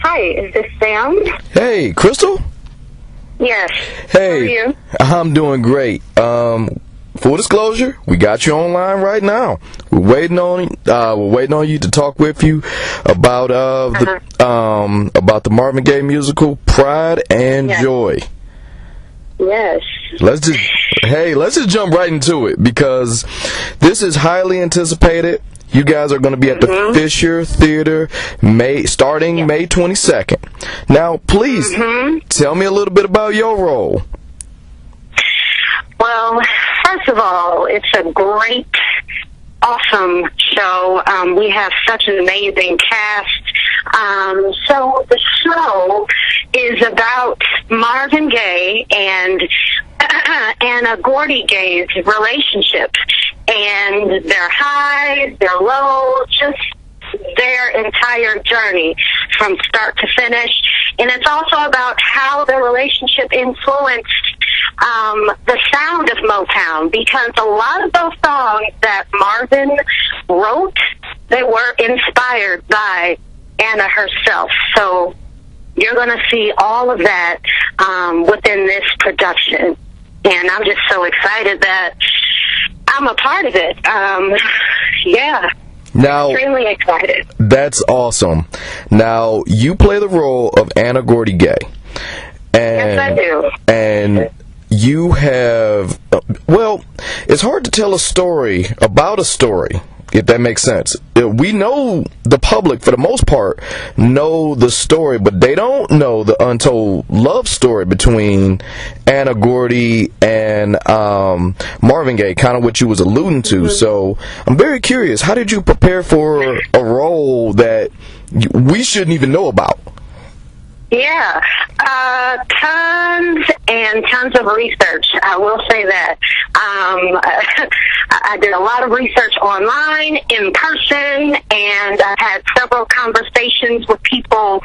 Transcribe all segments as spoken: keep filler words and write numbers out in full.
Hi, is this Sam? Hey, Crystal? Yes. Hey, how are you? I'm doing great. Um, full disclosure, we got you online right now. We're waiting on uh, we're waiting on you to talk with you about uh the uh-huh. um about the Marvin Gaye musical Pride and yes. Joy. Yes. Let's just hey, let's just jump right into it because this is highly anticipated. You guys are going to be at the mm-hmm. Fisher Theater May starting yes. May twenty-second. Now, please mm-hmm. tell me a little bit about your role. Well, first of all, it's a great, awesome show. Um, we have such an amazing cast. Um, so the show is about Marvin Gaye and Anna Gordy Gaye's relationship, and their highs, their lows, just their entire journey from start to finish. And it's also about how their relationship influenced um, the sound of Motown, because a lot of those songs that Marvin wrote, they were inspired by Anna herself. So you're going to see all of that um, within this production. And I'm just so excited that I'm a part of it. Um, yeah. Now, extremely excited. That's awesome. Now, you play the role of Anna Gordy Gaye. And, yes, I do. And you have, well, it's hard to tell a story about a story, if that makes sense. We know the public, for the most part, know the story, but they don't know the untold love story between Anna Gordy and um, Marvin Gaye, kind of what you was alluding to. Mm-hmm. So I'm very curious, how did you prepare for a role that we shouldn't even know about? Yeah, uh, tons and tons of research. I will say that. Um, I did a lot of research online, in person, and I had several conversations with people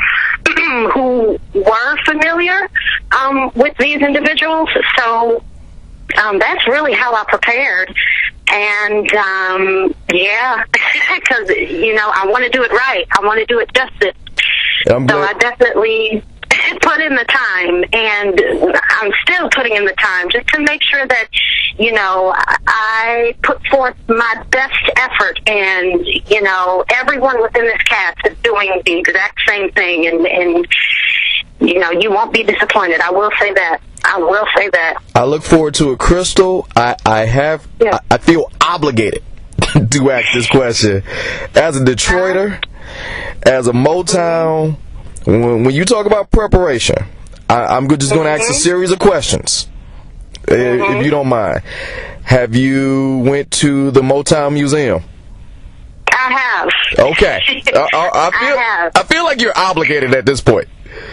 who were familiar um, with these individuals. So um, that's really how I prepared. And, um, yeah, because, you know, I want to do it right. I want to do it justice. I'm so I definitely put in the time, and I'm still putting in the time just to make sure that, you know, I put forth my best effort, and, you know, everyone within this cast is doing the exact same thing, and, and you know, you won't be disappointed. I will say that. I will say that. I look forward to it, Crystal. I, I have, yeah. I, I feel obligated to ask this question. As a Detroiter, as a Motown, when, when you talk about preparation, I, I'm just going to ask a series of questions, mm-hmm. if you don't mind. Have you went to the Motown Museum? I have. Okay. I, I, I, feel, I have. I feel like you're obligated at this point.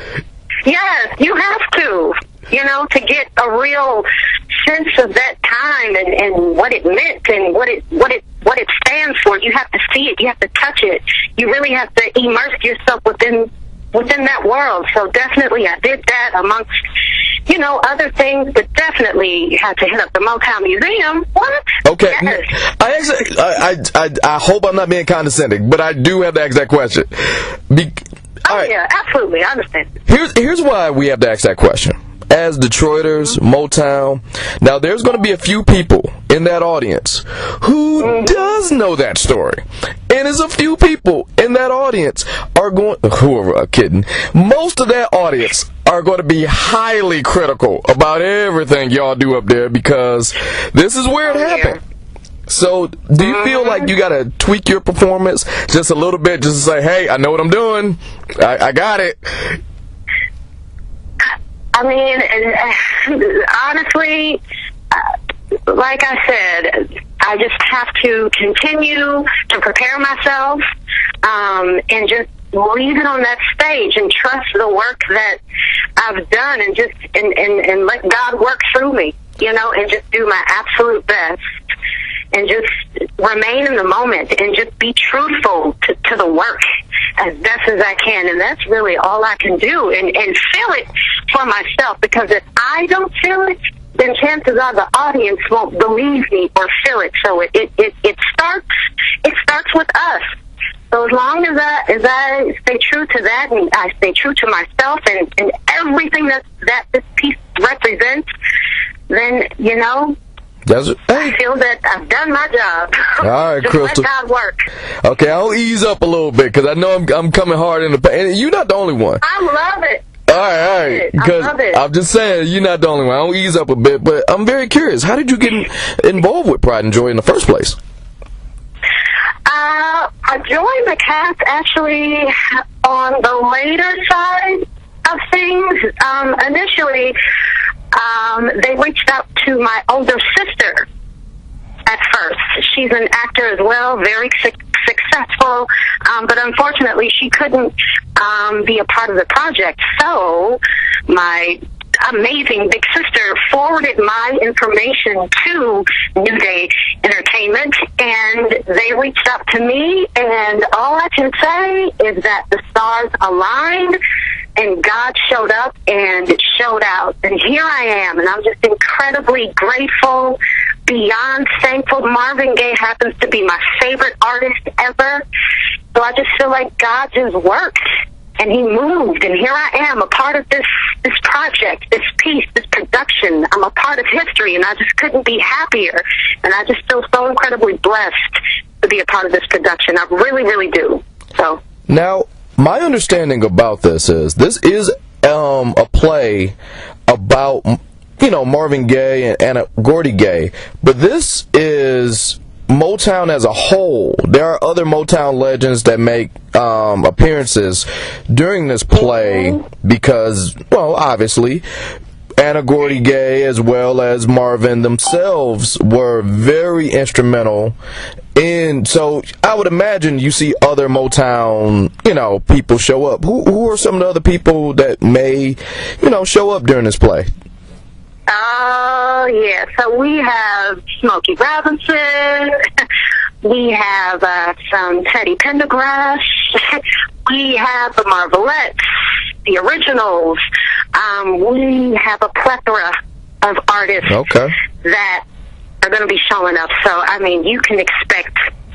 Yes, you have to, you know, to get a real sense of that time and, and what it meant and what it what it what it stands for. You have to see it, you have to touch it. You really have to immerse yourself within within that world. So definitely I did that amongst, you know, other things, but definitely had to hit up the Motown Museum. What? Okay. Yes. I, actually, I, I I hope I'm not being condescending, but I do have to ask that question. Be Oh, right. yeah, absolutely. I understand. Here's, here's why we have to ask that question. As Detroiters, mm-hmm. Motown, now there's going to be a few people in that audience who mm-hmm. does know that story. And there's a few people in that audience are going, who are uh, kidding, most of that audience are going to be highly critical about everything y'all do up there because this is where it happened. Yeah. So, do you feel like you gotta tweak your performance just a little bit, just to say, "Hey, I know what I'm doing. I, I got it." I mean, honestly, like I said, I just have to continue to prepare myself um, and just leave it on that stage and trust the work that I've done, and just and, and, and let God work through me, you know, and just do my absolute best. And just remain in the moment and just be truthful to, to the work as best as I can. And that's really all I can do, and, and feel it for myself. Because if I don't feel it, then chances are the audience won't believe me or feel it. So it, it, it, it starts it starts with us. So as long as I, as I stay true to that, and I stay true to myself and, and everything that, that this piece represents, then, you know, That's, hey. I feel that I've done my job. All right, Just Crystal. let God work. Okay, I'll ease up a little bit because I know I'm, I'm coming hard in the paint. And you're not the only one. I love it. All right, all right. Because I'm just saying, you're not the only one. I'll ease up a bit, but I'm very curious. How did you get in, involved with Pride and Joy in the first place? Uh, I joined the cast actually on the later side of things. Um, initially, um, they reached out to my older sister at first. She's an actor as well, very su- successful, um, but unfortunately she couldn't um, be a part of the project. So my amazing big sister forwarded my information to New Day Entertainment, and they reached out to me, and all I can say is that the stars aligned and God showed up and it showed out, and here I am, and I'm just incredibly grateful, beyond thankful. Marvin Gaye happens to be my favorite artist ever, so I just feel like God just worked and he moved, and here I am, a part of this this project, this piece, this production. I'm a part of history, and I just couldn't be happier, and I just feel so incredibly blessed to be a part of this production. I really, really do. So now, my understanding about this is this is um, a play about, you know, Marvin Gaye and Anna Gordy Gaye, but this is Motown as a whole. There are other Motown legends that make um, appearances during this play because, well, obviously, Anna Gordy Gaye as well as Marvin themselves were very instrumental in. So I would imagine you see other Motown, you know, people show up. Who, who are some of the other people that may, you know, show up during this play? Oh, yeah. So we have Smokey Robinson. We have uh, some Teddy Pendergrass. We have the Marvelettes, the originals. Um, we have a plethora of artists okay. that are going to be showing up. So, I mean, you can expect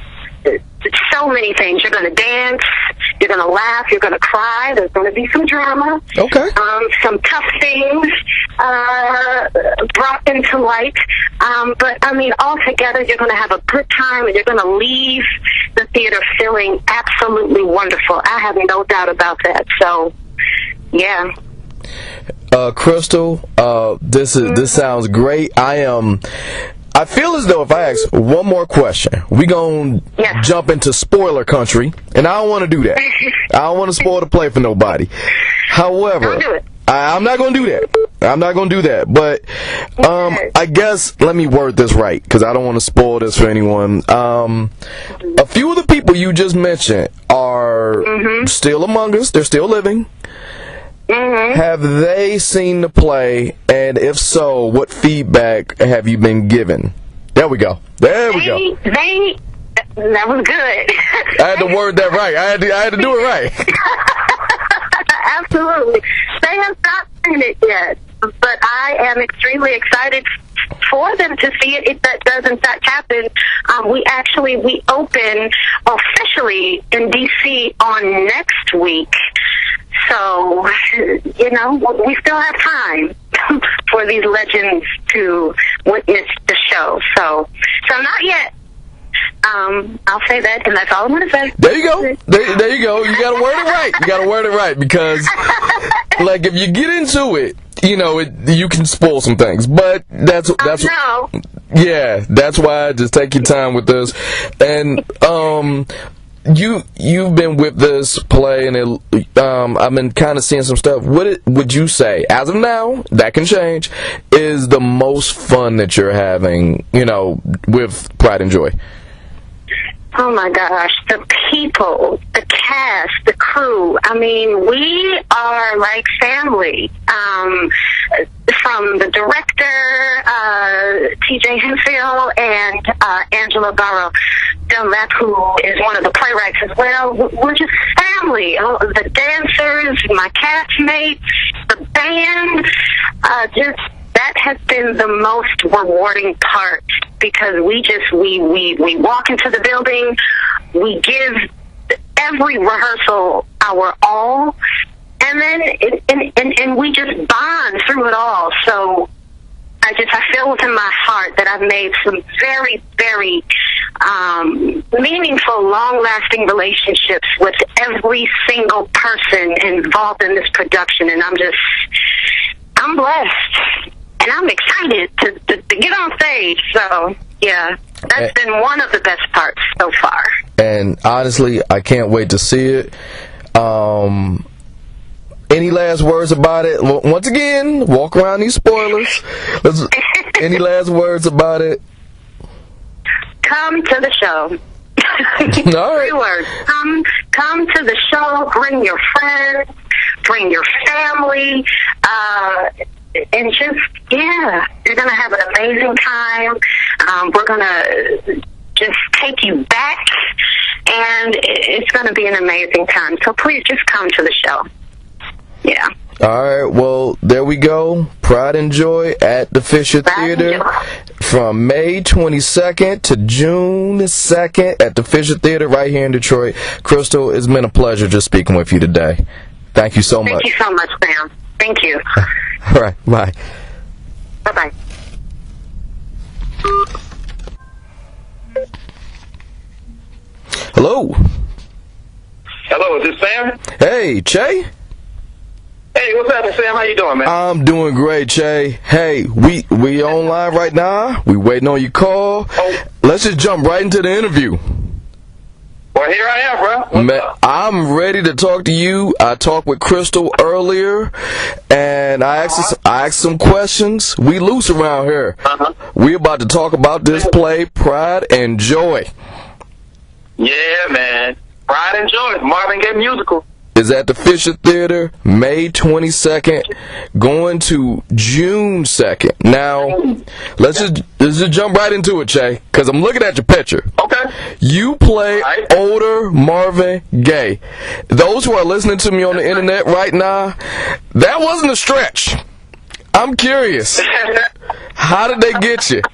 so many things. You're going to dance, you're going to laugh, you're going to cry, there's going to be some drama, okay, um, some tough things uh, brought into light, um, but I mean, altogether you're going to have a good time, and you're going to leave the theater feeling absolutely wonderful. I have no doubt about that. So, yeah. Uh, Crystal, uh, this is mm-hmm. this sounds great. I am. I feel as though if I ask one more question, we gonna yeah. jump into spoiler country, and I don't want to do that. I don't want to spoil the play for nobody. However, do I, I'm not gonna do that. I'm not gonna do that. But um, I guess let me word this right because I don't want to spoil this for anyone. Um, a few of the people you just mentioned are mm-hmm. still among us. They're still living. Mm-hmm. Have they seen the play, and if so, what feedback have you been given? There we go. There we they, go. They, that was good. I had to word that right. I had to, I had to do it right. Absolutely. They have not seen it yet, but I am extremely excited for them to see it if that does in fact happen. Um, we actually, we open officially in D C on next week. So, you know, we still have time for these legends to witness the show. So, so not yet. Um, I'll say that, and that's all I'm going to say. There you go. There, there you go. You got to word it right. You got to word it right because, like, if you get into it, you know, it, you can spoil some things. But that's that's oh, no. yeah. That's why just take your time with this, and um. You you've been with this play, and it, um, I've been kind of seeing some stuff. What it, would you say, as of now, that can change, is the most fun that you're having, you know, with Pride and Joy? Oh my gosh, the people, the cast, the crew. I mean, we are like family. Um, from the director, uh, T J Henfield, and uh, Angela Barrow Dunlap, who is one of the playwrights as well. We're just family. Oh, the dancers, my castmates, the band, uh, just that has been the most rewarding part because we just we we we walk into the building, we give every rehearsal our all, and then it, and, and and we just bond through it all. So I just I feel within my heart that I've made some very very um, meaningful, long-lasting relationships with every single person involved in this production, and I'm just I'm blessed. And I'm excited to, to, to get on stage. So, yeah, that's been one of the best parts so far. And honestly, I can't wait to see it. Um, any last words about it? Once again, walk around these spoilers. Let's, any last words about it? Come to the show. All right. Three words. Come, come to the show. Bring your friends. Bring your family. Uh... And just, yeah, you're going to have an amazing time. Um, we're going to just take you back, and it's going to be an amazing time. So please just come to the show. Yeah. All right, well, there we go. Pride and Joy at the Fisher Pride Theater from May twenty-second to June second at the Fisher Theater right here in Detroit. Crystal, it's been a pleasure just speaking with you today. Thank you so much. Thank you so much, Sam. Thank you. All right, bye. Bye-bye. Hello. Hello, is this Sam? Hey, Che. Hey, what's happening, Sam? How you doing, man? I'm doing great, Che. Hey, we we online right now. We waiting on your call. Oh. Let's just jump right into the interview. Well, here I am, bro. What's Man, up? I'm ready to talk to you. I talked with Crystal earlier, and I asked Uh-huh. us, I asked some questions. We loose around here. Uh-huh. We about to talk about this play, Pride and Joy. Yeah, man. Pride and Joy, Marvin Gaye musical. Is at the Fisher Theater, May twenty-second, going to June second. Now, let's just let's just jump right into it, Che, because I'm looking at your picture. Okay. You play Right. older Marvin Gaye. Those who are listening to me on the internet right now, that wasn't a stretch. I'm curious. How did they get you?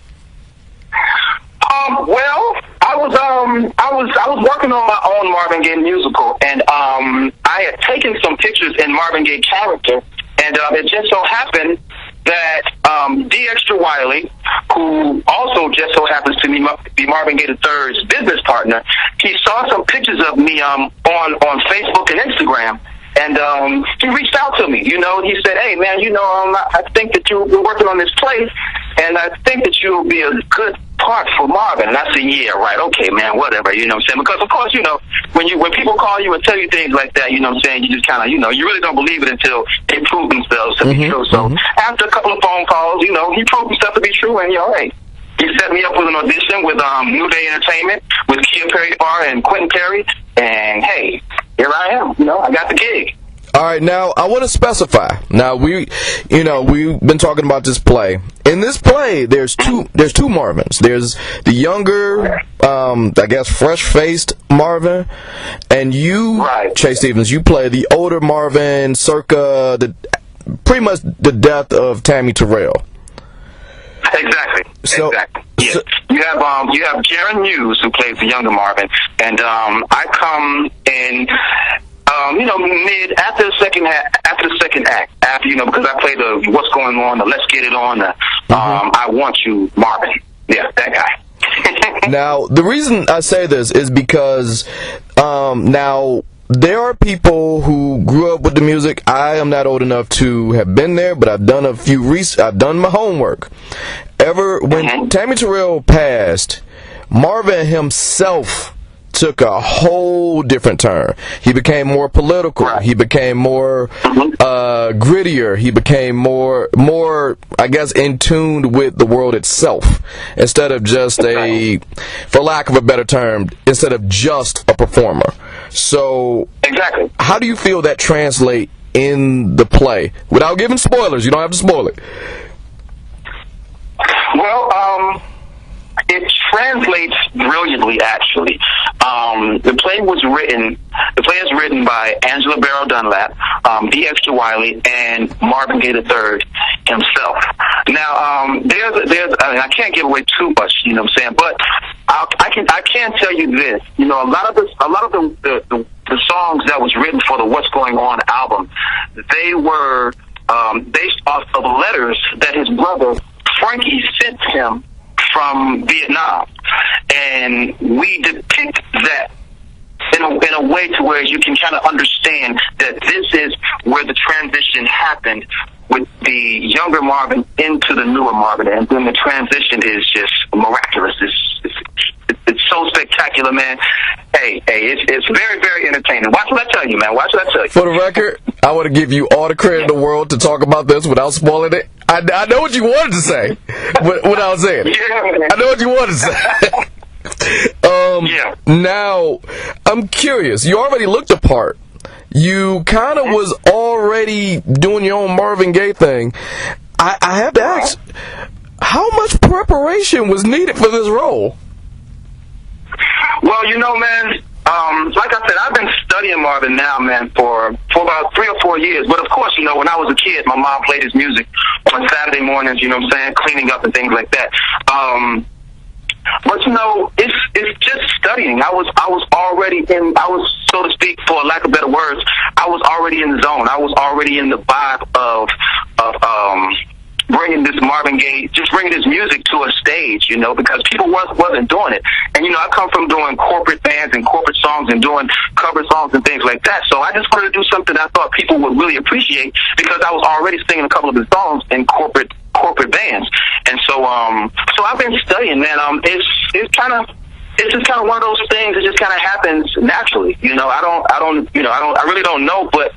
Um, well, I was um I was I was working on my own Marvin Gaye musical, and um I had taken some pictures in Marvin Gaye character, and uh, it just so happened that um, D. Extra Wiley, who also just so happens to be, be Marvin Gaye the third's business partner, he saw some pictures of me um on on Facebook and Instagram. And um, he reached out to me, you know, and he said, hey, man, you know, um, I think that you, we're working on this play, and I think that you'll be a good part for Marvin. And I said, yeah, right, okay, man, whatever, you know what I'm saying? Because, of course, you know, when you when people call you and tell you things like that, you know what I'm saying, you just kind of, you know, you really don't believe it until they prove themselves to Mm-hmm, be true. So mm-hmm. after a couple of phone calls, you know, he proved himself to be true, and, you know, hey, he set me up with an audition with um, New Day Entertainment, with Kia Perry Barr and Quentin Perry, and, hey, here I am, you know, I got the gig. All right, now I want to specify. Now we, you know, we've been talking about this play. In this play, there's two. There's two Marvins. There's the younger, um, I guess, fresh-faced Marvin, and you, Right. Che Stevens. You play the older Marvin, circa the, pretty much the death of Tammy Terrell. Exactly. So- exactly. Yes. so- you have um you have Jaron Hughes, who plays the younger Marvin, and um I come in um you know mid after the second ha- after the second act, after you know because I play the what's going on, the let's get it on, the um I want you Marvin. Yeah, that guy. Now, the reason I say this is because um, now there are people who grew up with the music. I am not old enough to have been there, but I've done a few. Res- I've done my homework. Ever when Mhm. Tammy Terrell passed, Marvin himself took a whole different turn. He became more political. Right. He became more uh, grittier. He became more, more, I guess, in tune with the world itself, instead of just a, for lack of a better term, instead of just a performer. So, Exactly. how do you feel that translate in the play? Without giving spoilers, you don't have to spoil it. Well, um, it translates brilliantly, actually. Um, the play was written, the play is written by Angela Barrow Dunlap, um, D. Extra Wiley, and Marvin Gaye the third himself. Now, um, there's, there's, I mean, I can't give away too much, you know what I'm saying, but I, I can I can tell you this. You know, a lot of the a lot of the the, the the songs that was written for the What's Going On album, they were um, based off of letters that his brother Frankie sent him from Vietnam, and we depict that in a, in a way to where you can kind of understand that this is where the transition happened with the younger Marvin into the newer Marvin, and then the transition is just miraculous. It's, it's, it's so spectacular, man. Hey, hey, it's, it's very, very entertaining. Watch what I tell you, man. Watch what I tell you. For the record, I want to give you all the credit in the world to talk about this without spoiling it. I, I know what you wanted to say, but without saying it. Yeah, man. I know what you wanted to say. um, yeah. Now, I'm curious. You already looked the part. You kind of was already doing your own Marvin Gaye thing. I, I have to ask, how much preparation was needed for this role? Well, you know, man, um, like I said, I've been studying Marvin now, man, for, for about three or four years. But, of course, you know, when I was a kid, my mom played his music on Saturday mornings, you know what I'm saying, cleaning up and things like that. Um, but, you know, it's it's just studying. I was I was already in, I was, so to speak, for lack of better words, I was already in the zone. I was already in the vibe of, of um, bringing this Marvin Gaye, just bringing his music to a stage, you know, because people was, wasn't doing it. And, you know, I come from doing corporate bands and corporate songs and doing cover songs and things like that. So I just wanted to do something I thought people would really appreciate, because I was already singing a couple of his songs in corporate corporate bands. And so um so I've been studying, man. Um it's it's kind of it's just kind of one of those things that just kind of happens naturally, you know. I don't I don't you know I don't I really don't know, but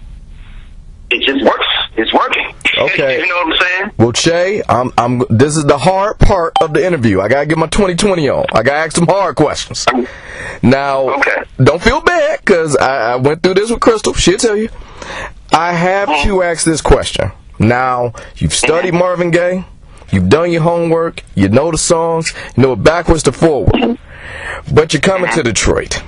it just works. It's working. Okay. You know what I'm saying? Well, Che, I'm I'm this is the hard part of the interview. I gotta get my twenty twenty on. I gotta ask some hard questions. Now, okay. Don't feel bad, because I, I went through this with Crystal. She'll tell you. I have mm-hmm. to ask this question. Now, you've studied mm-hmm. Marvin Gaye, you've done your homework, you know the songs, you know it backwards to forward, but you're coming mm-hmm. to Detroit.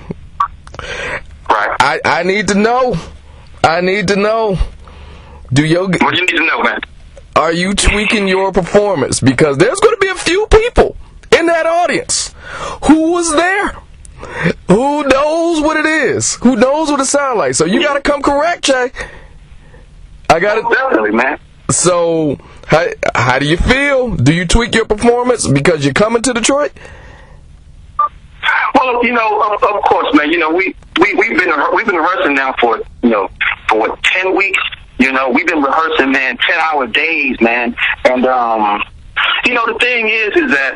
Right. I, I need to know. I need to know. Do your What do you need to know, man? Are you tweaking your performance? Because there's going to be a few people in that audience who was there, who knows what it is, who knows what it sounds like. So you got to come correct, Che. I got it. Definitely, man. So, how, how do you feel? Do you tweak your performance because you're coming to Detroit? Well, you know, of, of course, man. You know, we we we've been we've been rehearsing now for you know for what ten weeks. You know, we've been rehearsing, man, ten hour days, man. And um, you know, the thing is, is that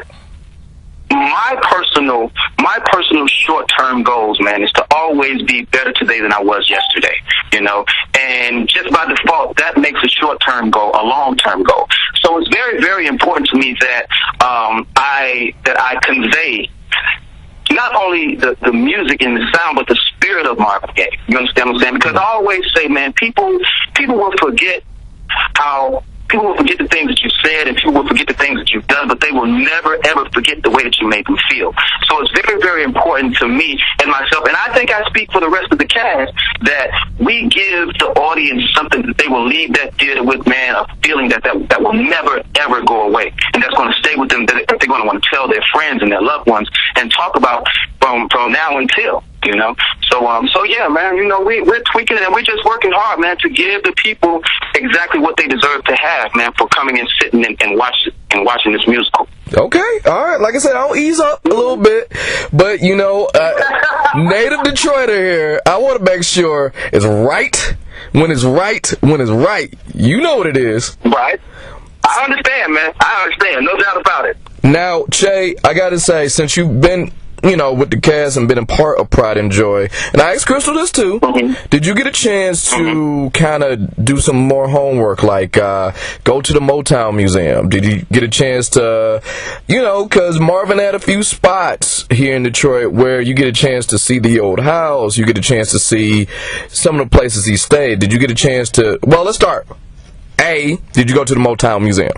my personal my personal short term goals, man, is to always be better today than I was yesterday. You know, and just by default, that makes a short term goal a long term goal. So it's very, very important to me that um, I that I convey not only the, the music and the sound, but the spirit of Marvin Gaye. You understand what I'm saying? Because I always say, man, people people will forget how people will forget the things that you said, and people will forget the things that you've done, but they will never, ever forget the way that you made them feel. So it's very, very important to me and myself, and I think I speak for the rest of the cast, that we give the audience something that they will leave that theater with, man, a feeling that that, that will never, ever go away, and that's going to stay with them, that they're going to want to tell their friends and their loved ones and talk about from, from now until. You know, so um, so yeah, man. You know, we we're tweaking it, and we're just working hard, man, to give the people exactly what they deserve to have, man, for coming and sitting and, and watching and watching this musical. Okay, all right. Like I said, I'll ease up a little bit, but you know, uh, native Detroiter here, I want to make sure it's right when it's right when it's right. You know what it is, right? I understand, man. I understand, no doubt about it. Now, Che, I gotta say, since you've been, you know, with the cast and been a part of Pride and Joy, and I asked Crystal this too, mm-hmm. did you get a chance to mm-hmm. kind of do some more homework, like uh, go to the Motown Museum? Did you get a chance to, you know, because Marvin had a few spots here in Detroit where you get a chance to see the old house, you get a chance to see some of the places he stayed. Did you get a chance to, well, let's start. A, did you go to the Motown Museum?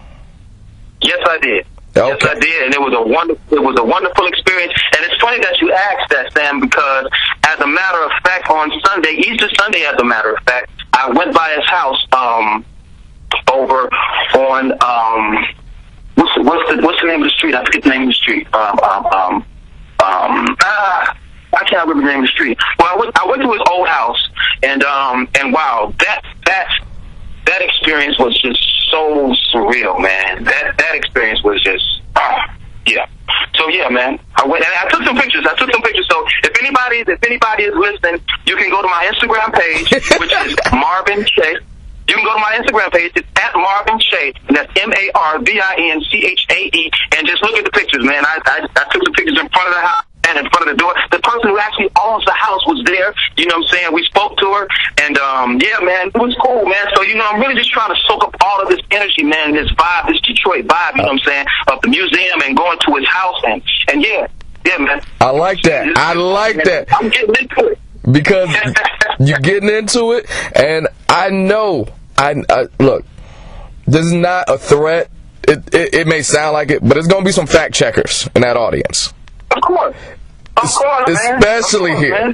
Yes, I did. Okay. Yes, I did, and it was a wonderful, it was a wonderful experience. And it's funny that you asked that, Sam, because as a matter of fact, on Sunday, Easter Sunday, as a matter of fact, I went by his house um, over on um, what's what's the what's the name of the street? I forget the name of the street. Um, um, um, um, ah, I can't remember the name of the street. Well, I went, I went to his old house, and um, and wow, that that that experience was just so surreal, man. That that experience was just, ah, yeah. So yeah, man, I went and I took some pictures. I took some pictures. So if anybody, if anybody is listening, you can go to my Instagram page, which is Marvin Chae. You can go to my Instagram page. It's at Marvin Chae, and that's M A R V I N C H A E, and just look at the pictures, man. I, I I took the pictures in front of the house and in front of the door. The person who actually owns the house was there. You know what I'm saying? We spoke to her, and um, yeah, man, it was cool, man. So you know, I'm really just trying to soak up all of this energy, man, this vibe, this Detroit vibe. You know what I'm saying? Of the museum and going to his house, and and yeah, yeah, man. I like that. I like that. I'm getting into it because you're getting into it, and I know. I, I look. This is not a threat. It, it it may sound like it, but it's gonna be some fact checkers in that audience. Of course, of course, especially man. Of course, here. Man.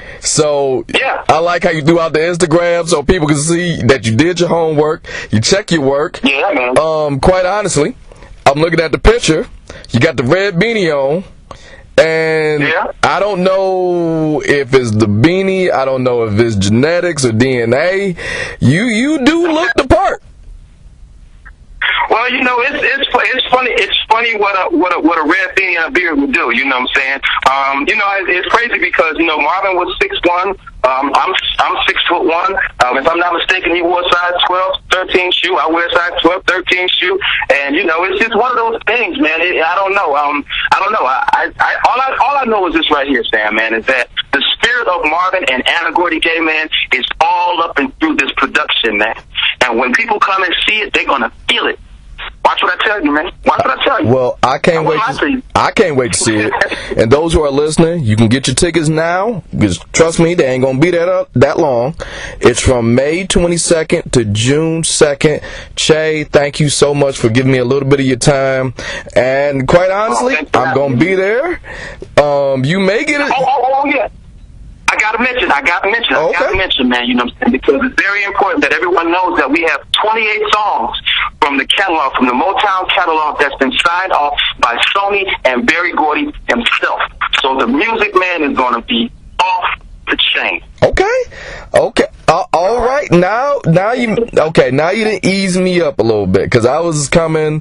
So yeah. I like how you threw out the Instagram so people can see that you did your homework, you check your work. Yeah, man. Um, quite honestly, I'm looking at the picture. You got the red beanie on, and yeah. I don't know if it's the beanie. I don't know if it's genetics or D N A. You you do look the part. Well, you know, it's it's it's funny. It's funny what a what a what a red beanie and a beard would do. You know what I'm saying? Um, you know, it's crazy because you know Marvin was six one. Um, I'm I'm six foot one. Um, if I'm not mistaken, he wore a size twelve, thirteen shoe. I wear a size twelve, thirteen shoe, and you know, it's just one of those things, man. It, I don't know. Um, I don't know. I, I, I all I all I know is this right here, Sam, man, is that the spirit of Marvin and Anna Gordy Gay, man, is all up and through this production, man. And when people come and see it, they're gonna feel it. Watch what I tell you, man. Watch what I tell you. Well, I can't wait. To, I can't wait to see it. And those who are listening, you can get your tickets now. Because trust me, they ain't gonna be that up that long. It's from May twenty-second to June second. Chae, thank you so much for giving me a little bit of your time. And quite honestly, oh, I'm gonna be there. Um, you may get it. Oh, oh, oh yeah. I gotta mention, I gotta mention, okay. I gotta mention, man, you know what I'm saying? Because it's very important that everyone knows that we have twenty-eight songs from the catalog, from the Motown catalog that's been signed off by Sony and Berry Gordy himself. So the Music Man is gonna be off the chain. Okay, okay, uh, all right. Now, now you, okay, now you didn't ease me up a little bit because I was coming.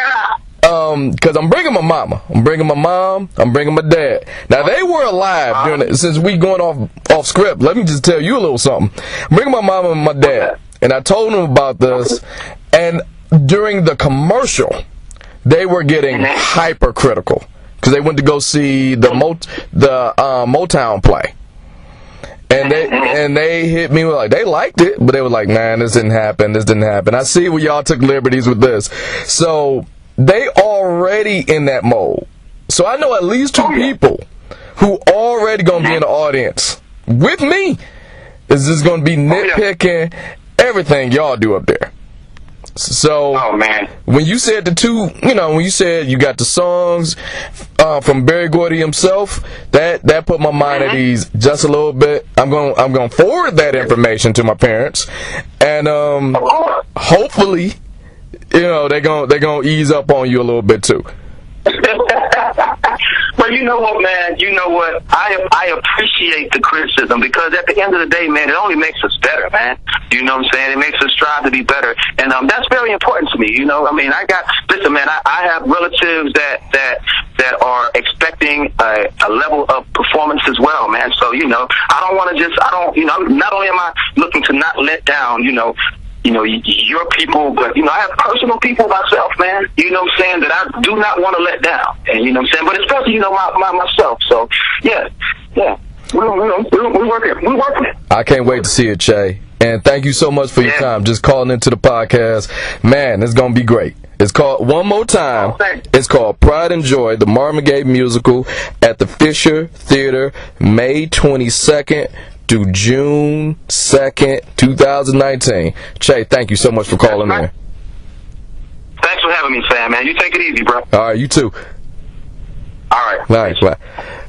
Um, cause I'm bringing my mama, I'm bringing my mom, I'm bringing my dad. Now they were alive during it, since we going off off script. Let me just tell you a little something. I'm bringing my mama and my dad, and I told them about this. And during the commercial, they were getting hypercritical because they went to go see the Mot the uh, Motown play. And they and they hit me with like they liked it, but they were like, man, this didn't happen, this didn't happen. I see where y'all took liberties with this, so. They already in that mode. So I know at least two people who already going to be in the audience with me. Is just going to be nitpicking everything y'all do up there. So oh, man. when you said the two, you know, when you said you got the songs uh, from Berry Gordy himself, that that put my mind mm-hmm. at ease just a little bit. I'm going I'm going to forward that information to my parents, and um, hopefully. You know, they're going they're gonna ease up on you a little bit, too. But you know what, man? You know what? I I appreciate the criticism because at the end of the day, man, it only makes us better, man. You know what I'm saying? It makes us strive to be better. And um, that's very important to me, you know? I mean, I got, listen, man, I, I have relatives that, that, that are expecting a, a level of performance as well, man. So, you know, I don't want to just, I don't, you know, not only am I looking to not let down, you know, you know, your people, but, you know, I have personal people myself, man, you know what I'm saying, that I do not want to let down, and you know what I'm saying, but especially, you know, my, my myself, so, yeah, yeah, we're, we're, we're working, we're working. I can't wait to see it, Chae, and thank you so much for your yeah. time, just calling into the podcast, man, it's going to be great. It's called, one more time, oh, it's called Pride and Joy, the Marvin Gaye musical at the Fisher Theater, May twenty-second, to June second, two thousand nineteen. Chae, thank you so much for calling in. Thanks for having me, Sam, man. You take it easy, bro. All right, you too. All right. All right, bye.